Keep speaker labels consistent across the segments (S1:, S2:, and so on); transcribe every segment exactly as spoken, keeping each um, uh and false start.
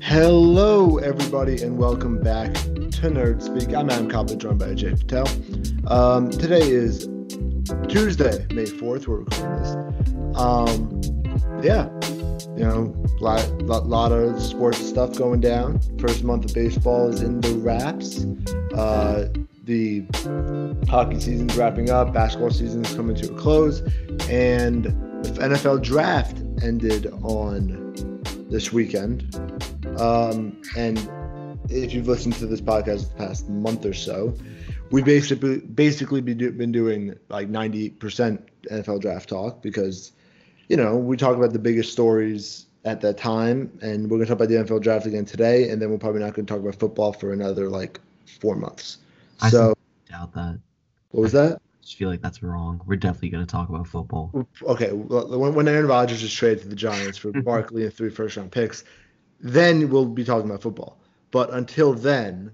S1: Hello, everybody, and welcome back to Nerd Speak. I'm Adam Cobb, joined by Ajay Patel. Um, today is Tuesday, May fourth. We're recording this. Um, yeah, you know, a lot, lot, lot of sports stuff going down. First month of baseball is in the wraps. Uh, the hockey season's wrapping up. Basketball season's coming to a close, and the N F L draft ended on this weekend. Um, and if you've listened to this podcast the past month or so, we basically basically be do, been doing like ninety percent N F L draft talk because, you know, we talk about the biggest stories at that time, and we're going to talk about the N F L draft again today, and then we're probably not going to talk about football for another like four months.
S2: I
S1: So,
S2: doubt that.
S1: what was that?
S2: I just feel like that's wrong. We're definitely going to talk about football.
S1: Okay, well, when, when Aaron Rodgers is traded to the Giants for Barkley and three first-round picks, then we'll be talking about football. But until then,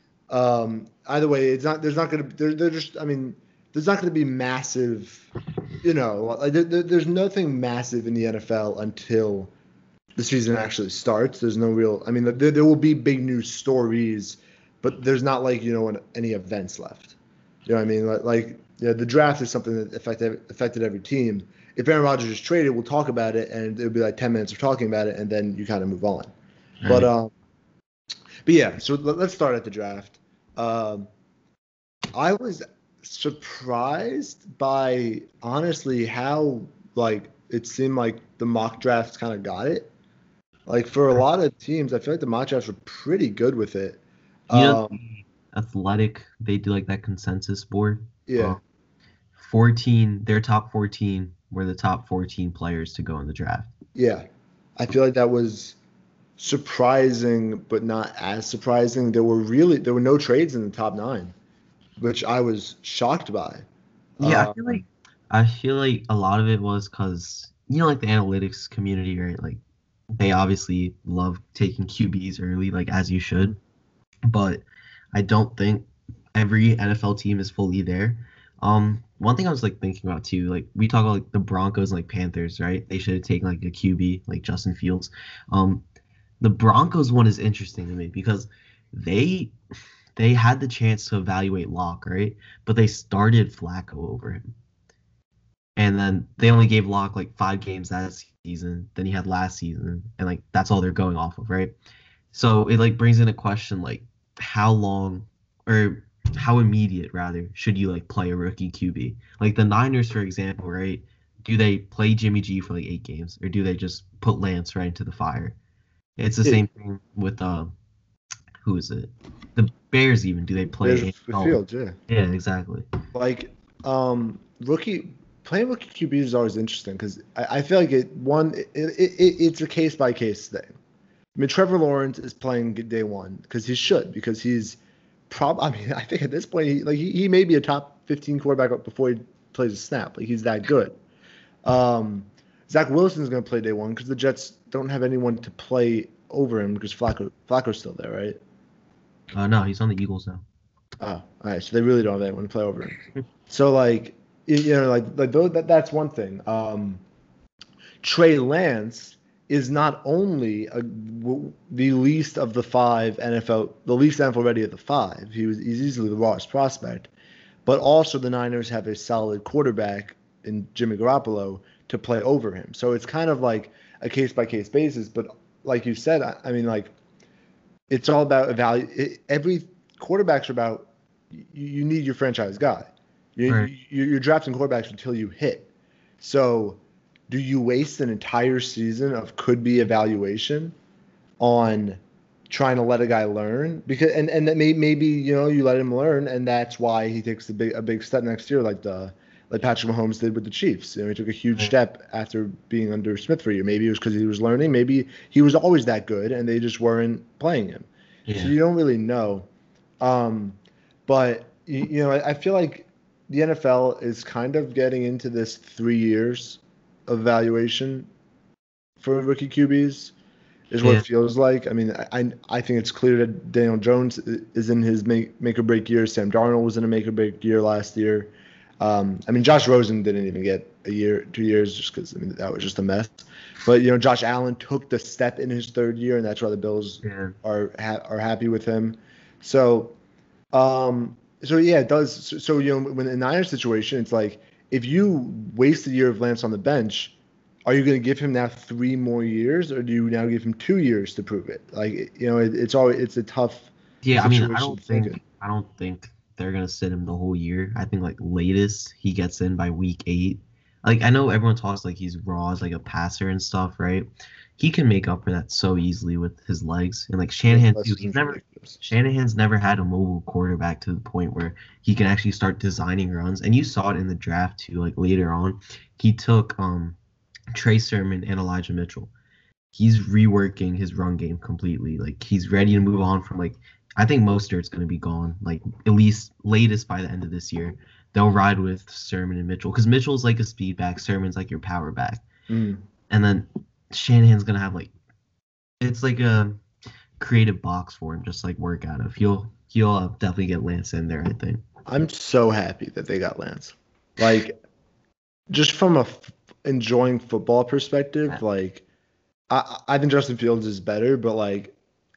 S1: um, either way, it's not. There's not going to. There, there's just. I mean, there's not going to be massive. You know, like there, there's nothing massive in the N F L until the season actually starts. There's no real. I mean, there, there will be big news stories, but there's not like you know any events left. You know what I mean? Like, like yeah, the draft is something that affected affected every team. If Aaron Rodgers is traded, we'll talk about it, and it'll be like ten minutes of talking about it, and then you kind of move on.
S2: Right.
S1: But um, but yeah. So let, let's start at the draft. Um, I was surprised by honestly how like it seemed like the mock drafts kind of got it. Like for a lot of teams, I feel like the mock drafts were pretty good with it.
S2: You know,
S1: Um,
S2: Athletic, they do like that consensus board.
S1: yeah.
S2: Uh, fourteen, their top fourteen were the top fourteen players to go in the draft.
S1: Yeah, I feel like that was surprising, but not as surprising. There were really there were no trades in the top nine, which I was shocked by.
S2: Yeah,
S1: Uh,
S2: I feel like I feel like a lot of it was because you know, like the analytics community, right? Like they obviously love taking Q Bs early, like as you should. But I don't think every N F L team is fully there. Um, one thing I was like thinking about too, like we talk about like the Broncos and like Panthers, right? They should have taken like a Q B, like Justin Fields. Um, the Broncos one is interesting to me because they they had the chance to evaluate Locke, right? But they started Flacco over him. And then they only gave Locke like five games that season. Then he had last season, and like that's all they're going off of, right? So it like brings in a question like how long or how immediate rather should you like play a rookie Q B? Like the Niners, for example, right? Do they play Jimmy G for like eight games, or do they just put Lance right into the fire? It's the
S1: Yeah.
S2: same thing with um, who is it? The Bears even do they play?
S1: there's
S2: Andy
S1: with
S2: Dalton?
S1: Fields, yeah.
S2: Yeah, exactly.
S1: Like um, rookie playing rookie Q Bs is always interesting because I, I feel like it one it, it, it it's a case by case thing. I mean, Trevor Lawrence is playing day one because he should because he's prob. I mean, I think at this point, he, like he, he may be a top fifteen quarterback before he plays a snap. Like he's that good. Um, Zach Wilson is going to play day one because the Jets don't have anyone to play over him because Flacco Flacco's still there, right?
S2: Uh, no, he's on the Eagles now.
S1: Oh, all right. So they really don't have anyone to play over him. So like you you know like like those, that that's one thing. Um, Trey Lance is not only a, w- the least of the five N F L, the least N F L ready of the five. He was he's easily the rawest prospect, but also the Niners have a solid quarterback in Jimmy Garoppolo to play over him. So it's kind of like a case by case basis. But like you said, I, I mean, like it's all about evaluate. Every quarterback's about you, you need your franchise guy. You,
S2: Right.
S1: you, you're drafting quarterbacks until you hit. So do you waste an entire season of could be evaluation on trying to let a guy learn? Because and and that may, maybe you know you let him learn, and that's why he takes a big a big step next year, like the like Patrick Mahomes did with the Chiefs. You know, he took a huge
S2: Right.
S1: step after being under Smith for a year. Maybe it was because he was learning. Maybe he was always that good, and they just weren't playing him.
S2: Yeah.
S1: So you don't really know. Um, but you, you know, I, I feel like the N F L is kind of getting into this three years evaluation for rookie Q Bs is what
S2: Yeah.
S1: it feels like. I mean, I I, I think it's clear that Daniel Jones is in his make, make or break year. Sam Darnold was in a make or break year last year. Um, I mean, Josh Rosen didn't even get a year, two years, just because I mean that was just a mess. But you know, Josh Allen took the step in his third year, and that's why the Bills
S2: Yeah.
S1: are ha- are happy with him. So, um, so yeah, it does. So, so you know, when in the Niners situation, it's like if you waste a year of Lance on the bench, are you going to give him now three more years, or do you now give him two years to prove it? Like, you know, it, it's always it's a tough
S2: Yeah, I mean, I
S1: situation
S2: don't
S1: to think in.
S2: think I don't think they're gonna sit him the whole year. I think like latest he gets in by week eight. Like I know everyone talks like he's raw as like a passer and stuff, right? He can make up for that so easily with his legs. And like
S1: Yeah,
S2: Shanahan
S1: that
S2: too, he's
S1: season's
S2: never
S1: ridiculous.
S2: Shanahan's never had a mobile quarterback to the point where he can actually start designing runs. And you saw it in the draft too, like later on. He took um Trey Sermon and Elijah Mitchell. He's reworking his run game completely. Like he's ready to move on from like I think Mostert's going to be gone. Like at least latest by the end of this year, they'll ride with Sermon and Mitchell because Mitchell's like a speed back, Sermon's like your power back,
S1: Mm.
S2: and then Shanahan's going to have like it's like a creative box for him, just like work out of. He'll he'll uh, definitely get Lance in there. I think.
S1: I'm so happy that they got Lance. Like, just from a f- enjoying football perspective, like I I think Justin Fields is better, but like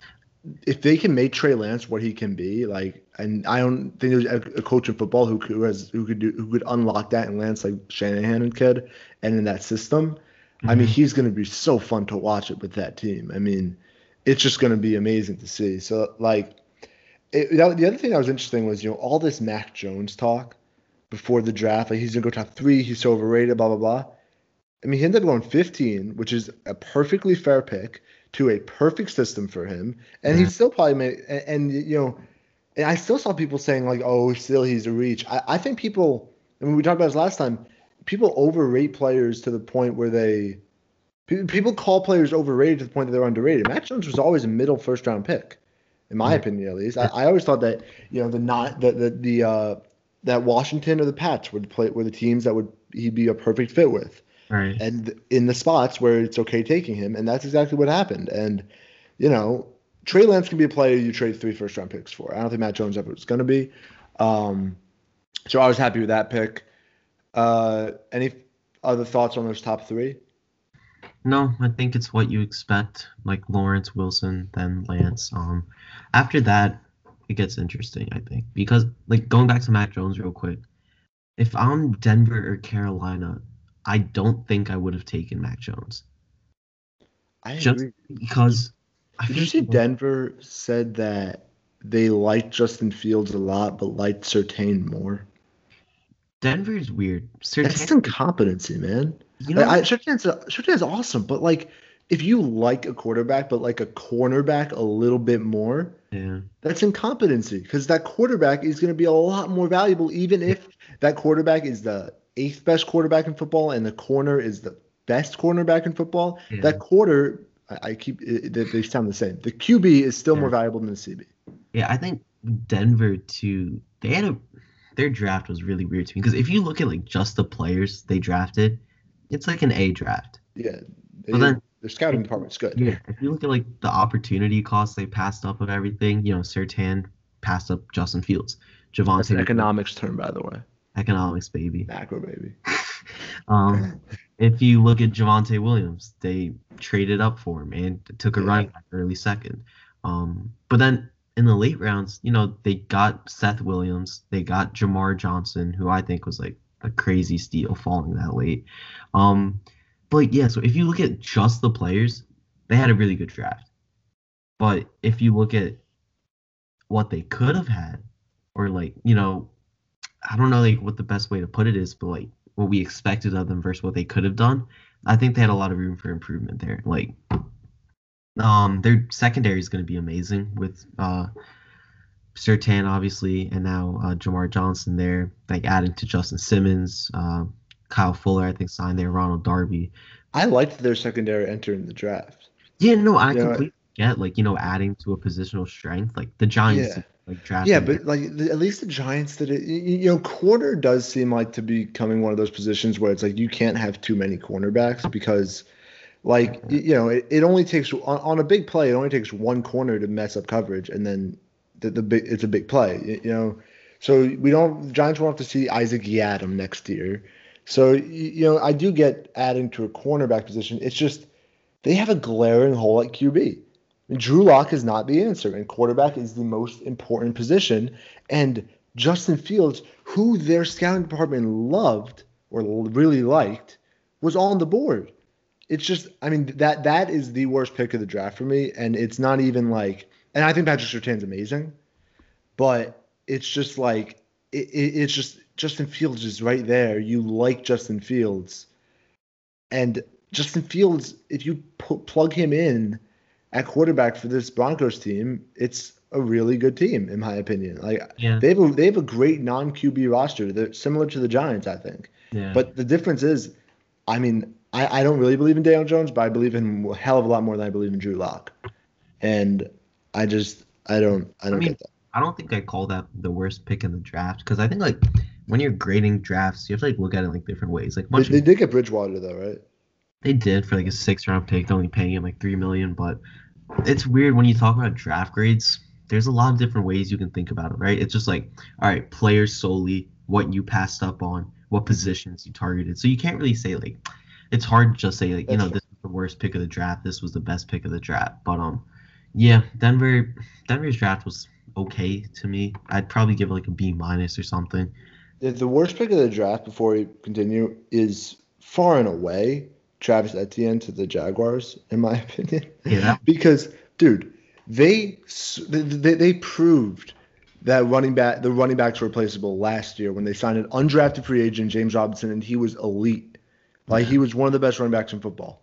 S1: if they can make Trey Lance what he can be, like, and I don't think there's a, a coach in football who could, who has who could do who could unlock that in Lance like Shanahan could, and in that system, I mean,
S2: Mhm.
S1: he's going to be so fun to watch it with that team. I mean, it's just going to be amazing to see. So, like, it, that, the other thing that was interesting was you know all this Mac Jones talk before the draft, like he's going to go top three, he's so overrated, blah blah blah. I mean, he ended up going fifteen, which is a perfectly fair pick to a perfect system for him, and he
S2: Yeah.
S1: still probably made. And, and you know, and I still saw people saying like, "Oh, still he's a reach." I, I think people. I mean, we talked about this last time. People overrate players to the point where they pe- people call players overrated to the point that they're underrated. Matt Jones was always a middle first round pick, in my
S2: Yeah.
S1: opinion at least. I, I always thought that you know the not the the, the uh, that Washington or the Pats would play were the teams that would he'd be a perfect fit with
S2: Right.
S1: and in the spots where it's okay taking him, and that's exactly what happened. And you know, Trey Lance can be a player you trade three first round picks for. I don't think Matt Jones ever was going to be. Um, so I was happy with that pick. Uh, any other thoughts on those top three?
S2: No, I think it's what you expect, like Lawrence Wilson, then Lance. Um, after that, it gets interesting, I think, because like going back to Mac Jones real quick, if I'm Denver or Carolina, I don't think I would have taken Mac Jones
S1: I
S2: just
S1: agree.
S2: because I
S1: Did you
S2: feel
S1: see
S2: like
S1: Denver said that they liked Justin Fields a lot, but liked Surtain more?
S2: Denver's weird.
S1: That's
S2: Sertan,
S1: incompetency, man.
S2: you
S1: Like,
S2: know,
S1: I, Surtain's Surtain's awesome, but like if you like a quarterback, but like a cornerback a little bit more,
S2: yeah,
S1: that's incompetency because that quarterback is going to be a lot more valuable, even if that quarterback is the eighth best quarterback in football and the corner is the best cornerback in football.
S2: yeah,
S1: That quarter, I, I keep it, they they sound the same. The Q B is still more
S2: yeah,
S1: valuable than the C B.
S2: yeah. I think Denver too. They had a their draft was really weird to me because if you look at like just the players they drafted, it's like an A draft.
S1: Yeah,
S2: But
S1: they,
S2: then
S1: their
S2: if
S1: scouting department's good.
S2: yeah, if you look at like the opportunity cost they passed up of everything, you know, Sertan passed up Justin Fields,
S1: That's an
S2: Javante Williams,
S1: economics term, by the way.
S2: economics baby.
S1: Macro baby.
S2: Um, if you look at Javante Williams, they traded up for him and took a
S1: Yeah,
S2: running back early second. Um, but then in the late rounds, you know, they got Seth Williams, they got Jamar Johnson, who I think was like a crazy steal falling that late. Um, but yeah, so if you look at just the players, they had a really good draft. But if you look at what they could have had, or like, you know, I don't know like what the best way to put it is, but like what we expected of them versus what they could have done, I think they had a lot of room for improvement there. Like, um, their secondary is going to be amazing with uh Sertan obviously, and now uh, Jamar Johnson there, like adding to Justin Simmons, uh, Kyle Fuller, I think signed there, Ronald Darby.
S1: I liked their secondary entering the draft.
S2: Yeah, no, I
S1: You know,
S2: completely get like you know adding to a positional strength. Like the Giants,
S1: yeah.
S2: like
S1: Yeah,
S2: drafting.
S1: but like the, at least the Giants did it. You, you know, corner does seem like to be becoming one of those positions where it's like you can't have too many cornerbacks because, like, you, you know, it, it only takes on, on a big play, it only takes one corner to mess up coverage, and then the, the big it's a big play. You, you know, So we don't the Giants won't have to see Isaac Yiadom next year. So y- you know, I do get adding to a cornerback position. It's just they have a glaring hole at Q B. Drew Lock is not the answer, and quarterback is the most important position. And Justin Fields, who their scouting department loved or really liked, was on the board. It's just, I mean, that that is the worst pick of the draft for me, and it's not even like, and I think Patrick Surtain's amazing, but it's just like, it, it, it's just Justin Fields is right there. You like Justin Fields, and Justin Fields, if you pu- plug him in at quarterback for this Broncos team, it's a really good team, in my opinion. Like
S2: Yeah,
S1: they have a they have a great non Q B roster. They're similar to the Giants, I think.
S2: yeah,
S1: But the difference is, I mean, I, I don't really believe in Daniel Jones, but I believe in him a hell of a lot more than I believe in Drew Lock. And I just I don't I
S2: I
S1: don't
S2: mean,
S1: get that.
S2: I don't think I call that the worst pick in the draft because I think like when you're grading drafts, you have to like look at it like different ways. Like a
S1: They,
S2: bunch
S1: they
S2: of
S1: did get Bridgewater though, right?
S2: they did for like a six round pick, only paying him like three million. But it's weird when you talk about draft grades. There's a lot of different ways you can think about it, right? It's just like, all right, players solely, what you passed up on, what positions you targeted. So you can't really say like, it's hard to just say like, you
S1: That's
S2: know,
S1: fair.
S2: this was the worst pick of the draft, this was the best pick of the draft. But um, yeah, Denver, Denver's draft was okay to me. I'd probably give it like a B minus or something.
S1: The, the worst pick of the draft before we continue is far and away Travis Etienne to the Jaguars, in my opinion.
S2: Yeah, that
S1: Because, dude, they, s- they they they proved that running back the running backs were replaceable last year when they signed an undrafted free agent James Robinson and he was elite. Like
S2: yeah,
S1: he was one of the best running backs in football.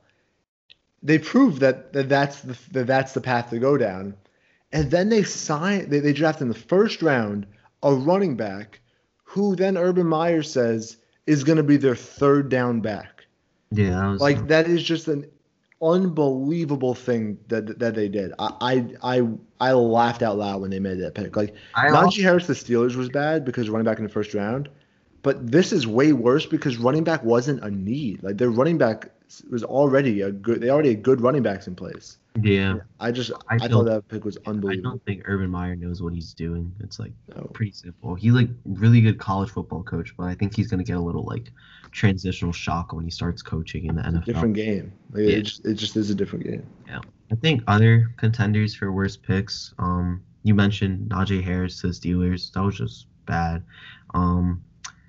S1: They proved that, that that's the that that's the path to go down. And then they sign they, they draft in the first round a running back who then Urban Meyer says is going to be their third down back.
S2: yeah, that was.
S1: Like that is just an unbelievable thing that that they did. I I I, I laughed out loud when they made that pick. Like
S2: I
S1: Najee
S2: also
S1: Harris, the Steelers was bad because running back in the first round, but this is way worse because running back wasn't a need. Like their running back was already a good. They already had good running backs in place.
S2: yeah,
S1: I just
S2: I
S1: I thought
S2: feel
S1: that pick was
S2: I
S1: unbelievable.
S2: don't think Urban Meyer knows what he's doing. It's like
S1: No,
S2: pretty simple. He's like really good college football coach, but I think he's gonna get a little like transitional shock when he starts coaching in the
S1: it's a
S2: N F L.
S1: different game. Like,
S2: Yeah,
S1: it just it just is a different game.
S2: yeah. I think other contenders for worst picks. Um, you mentioned Najee Harris to the Steelers. That was just bad. Um,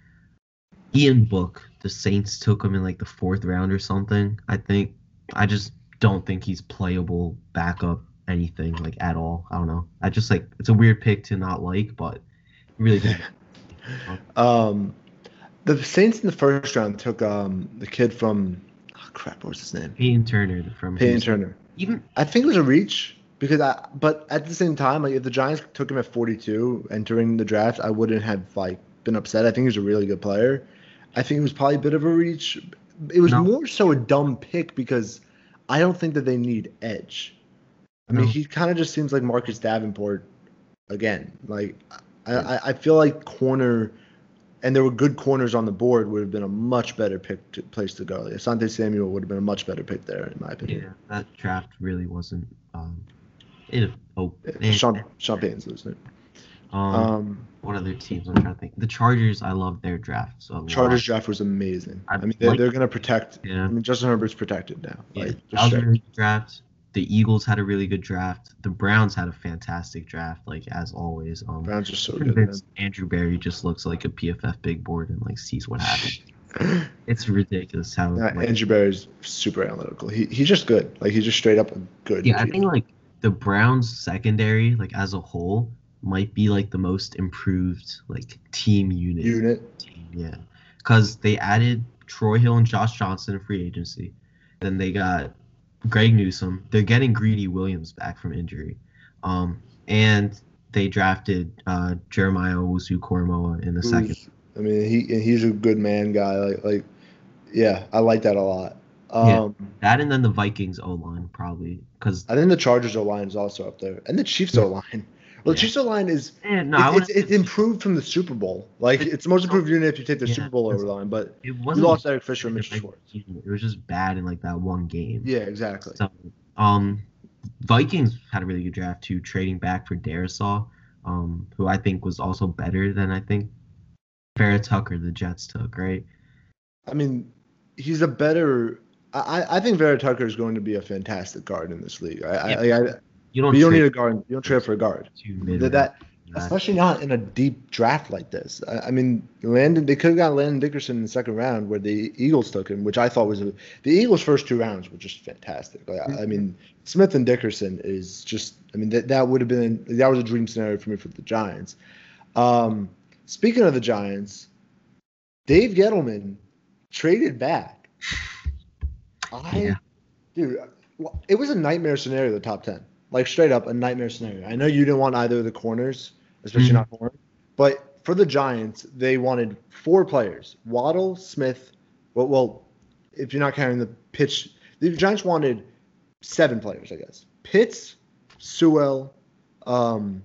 S2: Ian Book, the Saints took him in like the fourth round or something. I think I just don't think he's playable backup anything like at all. I don't know. I just like it's a weird pick to not like, but really didn't. Um,
S1: Um, the Saints in the first round took um the kid from oh crap, what was his name?
S2: Peyton Turner from
S1: Peyton
S2: Houston.
S1: Turner.
S2: Even
S1: I think it was a reach because I, but at the same time, like if the Giants took him at forty-two entering the draft, I wouldn't have like been upset. I think he was a really good player. I think it was probably a bit of a reach. It was
S2: no,
S1: more so a dumb pick because I don't think that they need edge. I mean,
S2: no.
S1: he kind of just seems like Marcus Davenport again. Like I,
S2: Yeah,
S1: I I feel like corner, and there were good corners on the board would have been a much better pick to, place to go. Like, Asante Samuel would have been a much better pick there, in my opinion.
S2: yeah. That draft really wasn't. Um, it. Oh,
S1: Yeah,
S2: man.
S1: Sean Sean Payton's losing it.
S2: Um,
S1: Um,
S2: what other teams? I'm trying to think. The Chargers. I love their drafts a lot.
S1: Chargers draft was amazing.
S2: I
S1: I mean, they're,
S2: like.
S1: they're gonna protect.
S2: Yeah.
S1: I mean, Justin Herbert's protected now.
S2: Yeah,
S1: Like
S2: that
S1: just
S2: was a
S1: straight.
S2: really good draft. The Eagles had a really good draft. The Browns had a fantastic draft, like as always. Um,
S1: Browns are so
S2: I'm
S1: good, man.
S2: convinced Andrew Berry just looks like a P F F big board and like sees what happens. It's ridiculous how
S1: Yeah,
S2: like
S1: Andrew Berry's super analytical. He he's just good. Like he's just straight up a good
S2: yeah, I
S1: G M.
S2: think like the Browns secondary like as a whole might be like the most improved like team unit.
S1: unit.
S2: Team, yeah, because they added Troy Hill and Josh Johnson in free agency. Then they got Greg Newsome. They're getting Greedy Williams back from injury. Um, and they drafted uh, Jeremiah Owusu-Koramoah in the second.
S1: Who's, I mean, he and he's a good man guy. Like like, yeah, I like that a lot.
S2: Yeah,
S1: Um,
S2: that and then the Vikings O line probably because
S1: I think the Chargers O line is also up there, and the Chiefs
S2: yeah,
S1: O line. Well, the
S2: yeah.
S1: Chiefs O line is
S2: Eh, no, I
S1: it's it's
S2: wouldn't.
S1: it's improved from the Super Bowl. Like
S2: It,
S1: it's the most improved unit if you take the
S2: yeah,
S1: Super Bowl
S2: because
S1: over line, but
S2: it
S1: you
S2: wasn't
S1: lost Eric Fisher and
S2: in the
S1: Mitchell
S2: regular
S1: Schwartz.
S2: season. It was just bad in like that one game.
S1: Yeah, exactly.
S2: So, um, Vikings had a really good draft too, trading back for Darisaw. um, who I think was also better than I think Vera Tucker the Jets took, right?
S1: I mean, he's a better. I, I think Vera Tucker is going to be a fantastic guard in this league. I,
S2: Yeah,
S1: I, I
S2: you
S1: but
S2: don't
S1: you don't
S2: trade
S1: need a guard. You don't trade for a guard.
S2: two mid
S1: That, that
S2: that.
S1: especially not in a deep draft like this. I, I mean, Landon. They could have got Landon Dickerson in the second round, where the Eagles took him, which I thought was a, the Eagles' first two rounds were just fantastic. Like, I, I mean, Smith and Dickerson is just. I mean, that that would have been that was a dream scenario for me for the Giants. Um, speaking of the Giants, Dave Gettleman traded back. I,
S2: Yeah.
S1: dude, it was a nightmare scenario. The top ten, like straight up a nightmare scenario. I know you didn't want either of the corners, especially
S2: Mhm.
S1: not Horn, but for the Giants, they wanted four players: Waddle, Smith. Well, well, if you're not counting the pitch, the Giants wanted seven players, I guess. Pitts, Sewell, um,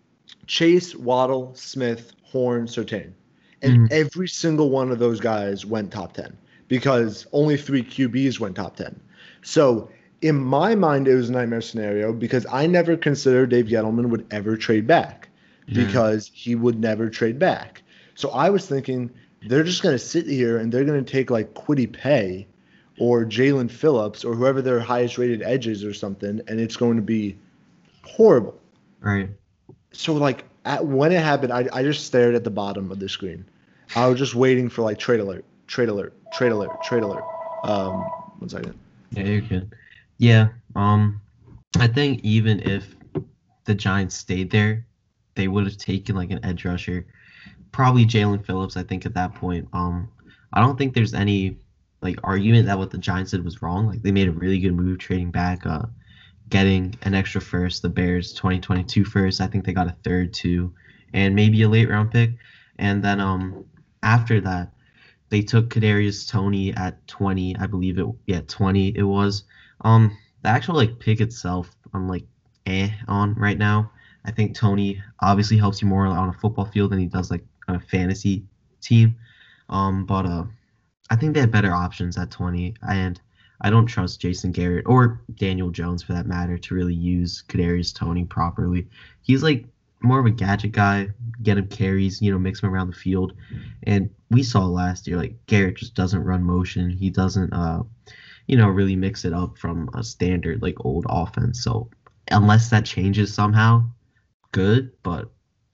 S1: Chase, Waddle, Smith, Horn, Surtain. And
S2: Mhm.
S1: every single one of those guys went top ten because only three Q Bs went top ten. So in my mind, it was a nightmare scenario because I never considered Dave Gettleman would ever trade back
S2: Yeah.
S1: because he would never trade back. So I was thinking they're just going to sit here and they're going to take like Kwity Paye or Jalen Phillips or whoever their highest rated edge is or something, and it's going to be horrible.
S2: Right.
S1: So like at, when it happened, I, I just stared at the bottom of the screen. I was just waiting for like trade alert, trade alert, trade alert, trade alert. Um, one second.
S2: Yeah, you're good. Yeah. Um, I think even if the Giants stayed there, they would have taken like an edge rusher, probably Jalen Phillips. I think at that point, um, I don't think there's any like argument that what the Giants did was wrong. Like they made a really good move trading back, uh, getting an extra first, the Bears twenty twenty-two first. I think they got a third too, and maybe a late round pick. And then um after that, they took Kadarius Toney at twenty, I believe it. Yeah, twenty it was. Um, the actual like pick itself, I'm like eh on right now. I think Tony obviously helps you more on a football field than he does like on a fantasy team. Um, but uh, I think they had better options at twenty, and I don't trust Jason Garrett or Daniel Jones for that matter to really use Kadarius Toney properly. He's like more of a gadget guy, get him carries, you know, mix him around the field. And we saw last year, like Garrett just doesn't run motion. He doesn't, uh, you know, really mix it up from a standard like old offense. So unless that changes somehow, good. But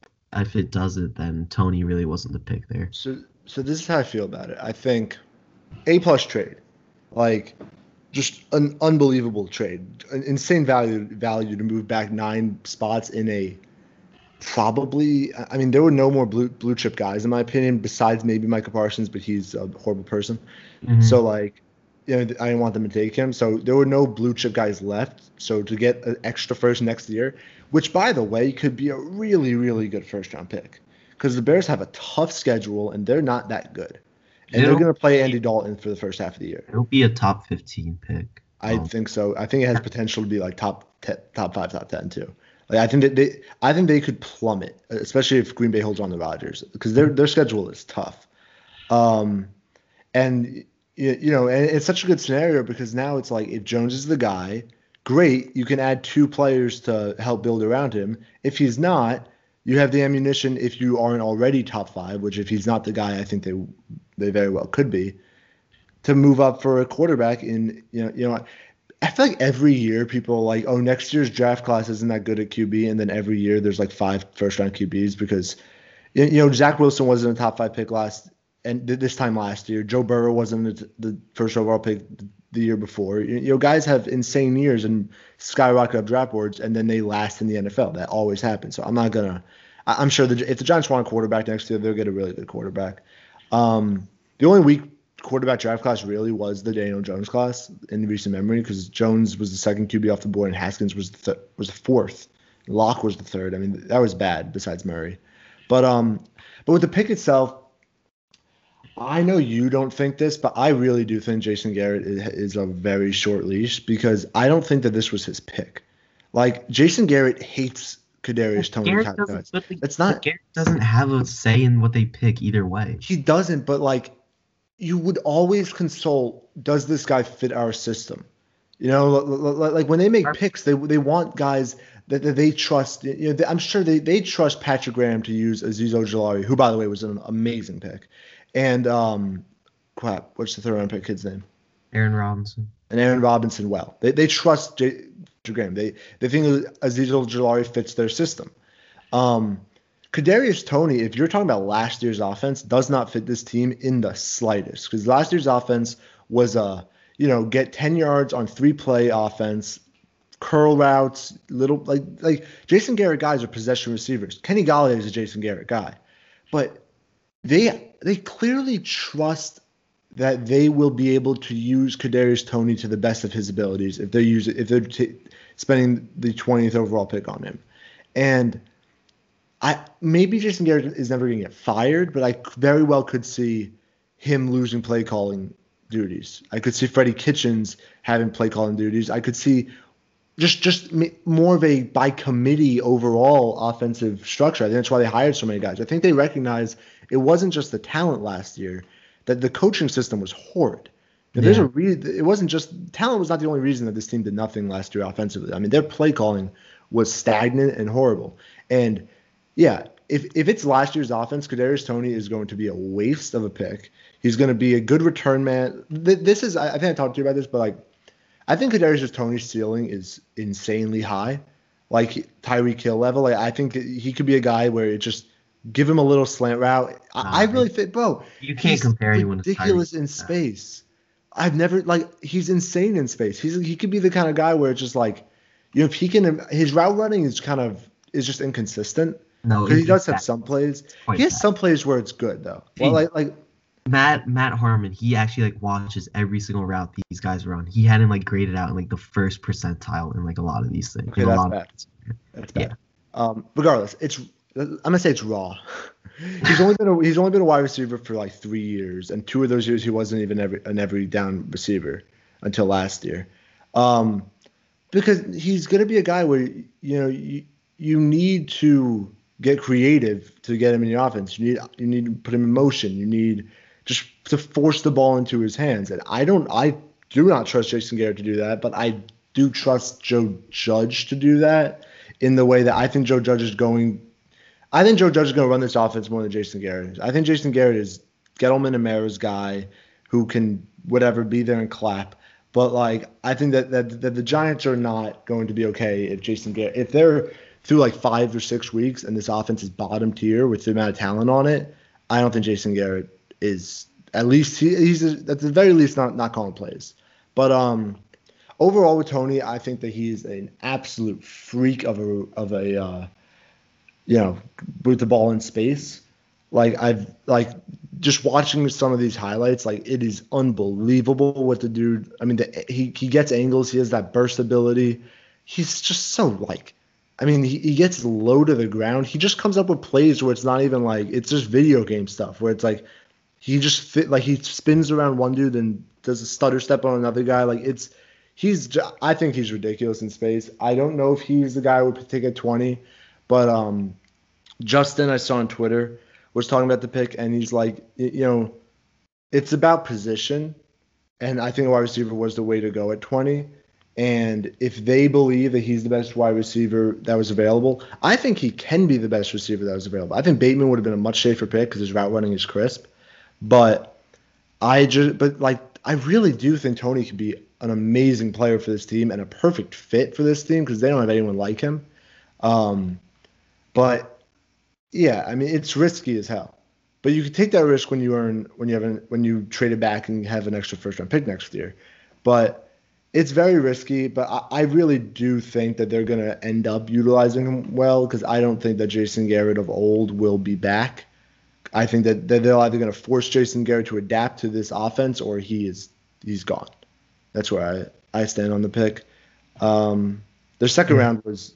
S2: if it doesn't, then Tony really wasn't the pick there.
S1: So so this is how I feel about it. I think A plus trade, like just an unbelievable trade, an insane value value to move back nine spots in a probably. I mean, there were no more blue blue chip guys in my opinion besides maybe Micah Parsons, but he's a horrible person.
S2: Mhm.
S1: So like, you know, I didn't want them to take him. So there were no blue chip guys left. So to get an extra first next year, which by the way could be a really really good first round pick, because the Bears have a tough schedule and they're not that good, and they're
S2: It'll,
S1: going to play Andy Dalton for the first half of the year.
S2: it'll be a top fifteen pick.
S1: I
S2: Um,
S1: think so. I think it has potential to be like top ten, top five, top ten too. Like I think that they, I think they could plummet, especially if Green Bay holds on to Rodgers, because their their schedule is tough. Um, and you, you know, and it's such a good scenario because now it's like if Jones is the guy, great, you can add two players to help build around him. If he's not, you have the ammunition. If you aren't already top five, which if he's not the guy, I think they they very well could be, to move up for a quarterback. In you know, you know, I feel like every year people are like, oh, next year's draft class isn't that good at Q B, and then every year there's like five first round Q Bs because you know Zach Wilson wasn't a top five pick last and this time last year. Joe Burrow wasn't the first overall pick the year before. You know, guys have insane years and skyrocket up draft boards, and then they last in the N F L. That always happens. So I'm not gonna. I'm sure that if the Giants want a quarterback next year, they'll get a really good quarterback. Um, the only weak quarterback draft class really was the Daniel Jones class in recent memory because Jones was the second Q B off the board and Haskins was the th- was the fourth. Locke was the third. I mean, that was bad besides Murray. But um, but with the pick itself, I know you don't think this, but I really do think Jason Garrett is, is a very short leash because I don't think that this was his pick. Like Jason Garrett hates Kadarius Toney.
S2: Garrett doesn't, but the-
S1: It's not.
S2: but Garrett doesn't have a say in what they pick either way.
S1: He doesn't, but like you would always consult, does this guy fit our system? You know, like when they make picks, they they want guys that, that they trust. You know, I'm sure they, they trust Patrick Graham to use Azeez Ojulari, who, by the way, was an amazing pick. And um, crap, what's the third round pick kid's name?
S2: Aaron Robinson.
S1: And Aaron Robinson. Well, they they trust J, Patrick Graham. They they think Azeez Ojulari fits their system. Um, Kadarius Toney, if you're talking about last year's offense, does not fit this team in the slightest, because last year's offense was a you know, get ten yards on three play offense, curl routes, little like like Jason Garrett guys are possession receivers. Kenny Golladay is a Jason Garrett guy, but they they clearly trust that they will be able to use Kadarius Toney to the best of his abilities if they use it, if they're t- spending the twentieth overall pick on him. And I maybe Jason Garrett is never going to get fired, but I very well could see him losing play calling duties. I could see Freddie Kitchens having play calling duties. I could see just just more of a by committee overall offensive structure. I think that's why they hired so many guys. I think they recognize it wasn't just the talent last year, that the coaching system was horrid. Yeah. There's a re- it wasn't just talent was not the only reason that this team did nothing last year offensively. I mean, their play calling was stagnant and horrible. And yeah, if if it's last year's offense, Kadarius Toney is going to be a waste of a pick. He's going to be a good return man. This is, I think I talked to you about this, but like, I think Kadarius Toney's ceiling is insanely high, like Tyreek Hill level. Like, I think he could be a guy where it just give him a little slant route. I, uh, I really think, bro.
S2: You can't compare anyone to
S1: ridiculous in space. I've never like he's insane in space. He's he could be the kind of guy where it's just like, you know, if he can, his route running is kind of is just inconsistent.
S2: No,
S1: because he does have some plays. He has
S2: bad.
S1: some plays where it's good though. Well, like like.
S2: Matt Matt Harmon, he actually like watches every single route these guys run. He had him like graded out in like the first percentile in like a lot of these things.
S1: Okay,
S2: that's,
S1: a lot bad. Of, that's bad. Yeah. Um, regardless, it's I'm gonna say it's raw. he's only been a, he's only been a wide receiver for like three years, and two of those years he wasn't even every, an every down receiver until last year. Um, because he's gonna be a guy where you know you you need to get creative to get him in the offense. You need you need to put him in motion. You need just to force the ball into his hands. And I don't, I do not trust Jason Garrett to do that, but I do trust Joe Judge to do that in the way that I think Joe Judge is going. I think Joe Judge is going to run this offense more than Jason Garrett is. I think Jason Garrett is Gettleman and Mara's guy who can whatever be there and clap. But like, I think that, that, that the Giants are not going to be okay if Jason Garrett, if they're through like five or six weeks and this offense is bottom tier with the amount of talent on it, I don't think Jason Garrett is at least he, he's a, at the very least not not calling plays. But um, overall with Toney, I think that he's an absolute freak of a of a uh, you know with the ball in space. Like I've like just watching some of these highlights, like it is unbelievable what the dude. I mean, the, he he gets angles. He has that burst ability. He's just so like. I mean, he, he gets low to the ground. He just comes up with plays where it's not even like it's just video game stuff where it's like. He just fit like he spins around one dude and does a stutter step on another guy. Like it's, he's. I think he's ridiculous in space. I don't know if he's the guy who would take at twenty, but um, Justin I saw on Twitter was talking about the pick and he's like, you know, it's about position, and I think a wide receiver was the way to go at twenty. And if they believe that he's the best wide receiver that was available, I think he can be the best receiver that was available. I think Bateman would have been a much safer pick because his route running is crisp. But I just, but like, I really do think Toney could be an amazing player for this team and a perfect fit for this team because they don't have anyone like him. Um, but yeah, I mean, it's risky as hell. But you can take that risk when you earn, when you have, an, when you trade it back and have an extra first round pick next year. But it's very risky. But I, I really do think that they're going to end up utilizing him well because I don't think that Jason Garrett of old will be back. I think that they're either going to force Jason Garrett to adapt to this offense or he is he's gone. That's where I, I stand on the pick. Um, their second mm-hmm. round was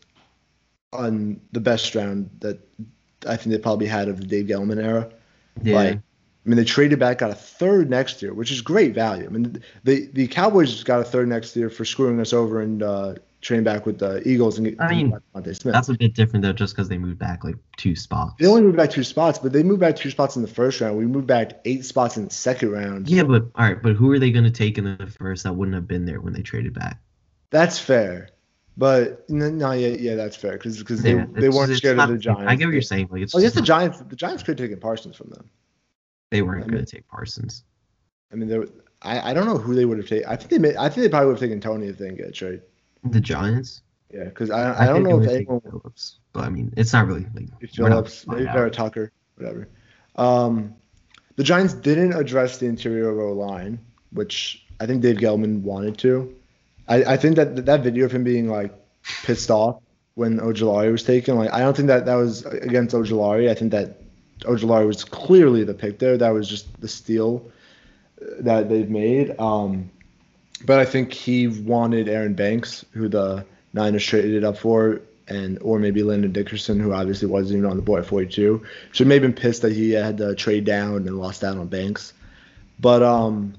S1: on the best round that I think they probably had of the Dave Gettleman era.
S2: Yeah.
S1: Like, I mean, they traded back, got a third next year, which is great value. I mean, the the Cowboys got a third next year for screwing us over and uh, trading back with the Eagles and
S2: I mean, that's a bit different though, just because they moved back like two spots.
S1: They only moved back two spots, but they moved back two spots in the first round. We moved back eight spots in the second round.
S2: Yeah, but all right, but who are they going to take in the first that wouldn't have been there when they traded back?
S1: That's fair. But no, no yeah, yeah, that's fair because because they
S2: Yeah,
S1: they
S2: it's,
S1: weren't
S2: it's
S1: scared of
S2: not
S1: the
S2: the same.
S1: Giants.
S2: I get what
S1: They,
S2: you're saying. Like it's
S1: I guess
S2: just
S1: the
S2: not,
S1: Giants the Giants could have taken Parsons from them.
S2: they
S1: I
S2: weren't
S1: mean,
S2: going to take Parsons.
S1: I mean, there, I I don't know who they would have taken. I think they may, I think they probably would have taken Tony if they didn't get a trade.
S2: The Giants.
S1: Yeah, because I I
S2: I
S1: don't
S2: think they
S1: know if
S2: would take
S1: anyone
S2: Phillips, but I mean, it's not really like we're not
S1: Phillips,
S2: find
S1: maybe
S2: out.
S1: Vera Tucker, whatever. Um, the Giants didn't address the interior of our line, which I think Dave Gettleman wanted to. I, I think that that video of him being like pissed off when Ojulari was taken, like I don't think that that was against Ojulari. I think that Ojulari was clearly the pick there. That was just the steal that they've made. Um, but I think he wanted Aaron Banks, who the Niners traded it up for, and or maybe Landon Dickerson, who obviously wasn't even on the board at forty-two. So he may have been pissed that he had to trade down and lost out on Banks. But um,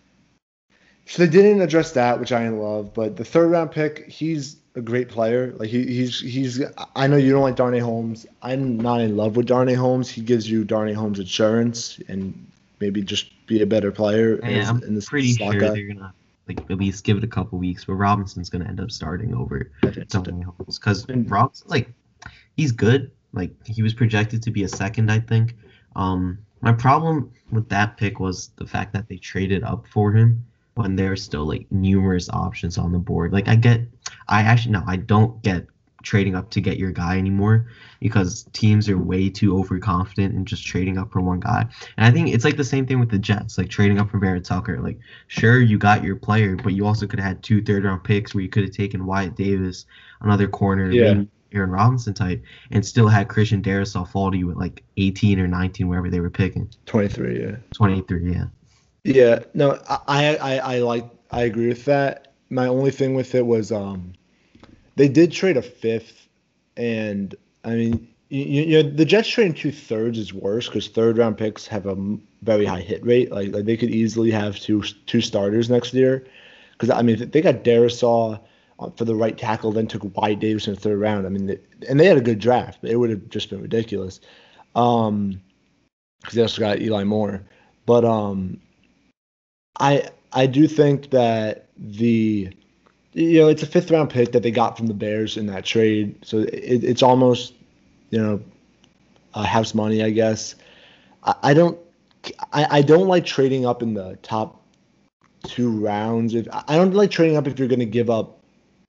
S1: so they didn't address that, which I love. But the third round pick, he's a great player. Like he, he's he's. I know you don't like Darnay Holmes. I'm not in love with Darnay Holmes. He gives you Darnay Holmes insurance and maybe just be a better player.
S2: Yeah,
S1: as,
S2: I'm
S1: in this
S2: pretty
S1: slot
S2: sure
S1: guy.
S2: they're gonna like at least give it a couple weeks, but Robinson's gonna end up starting over
S1: I think so,
S2: Darnay Holmes because
S1: And-
S2: Robinson's like he's good. Like he was projected to be a second, I think. Um, my problem with that pick was the fact that they traded up for him when there's still like numerous options on the board. Like I get, I actually no, I don't get trading up to get your guy anymore because teams are way too overconfident in just trading up for one guy. And I think it's like the same thing with the Jets, like trading up for Vera Tucker. Like sure you got your player, but you also could have had two third round picks where you could have taken Wyatt Davis, another corner,
S1: Yeah.
S2: maybe Aaron Robinson type, and still had Christian Darrisaw fall to you at like eighteen or nineteen, wherever they were picking.
S1: twenty-three, yeah.
S2: twenty-three, yeah.
S1: Yeah, no, I, I, I like, I agree with that. My only thing with it was, um, they did trade a fifth, and I mean, you, you know, the Jets trading two thirds is worse because third round picks have a m- very high hit rate. Like, like they could easily have two two starters next year. Because I mean, they got Darrisaw for the right tackle, then took Wyatt Davis in the third round. I mean, they, and they had a good draft, but it would have just been ridiculous. Um, because they also got Eli Moore, but um. I I do think that the you know it's a fifth round pick that they got from the Bears in that trade, so it, it's almost you know uh, house money, I guess. I, I don't I, I don't like trading up in the top two rounds. If I don't like trading up if you're going to give up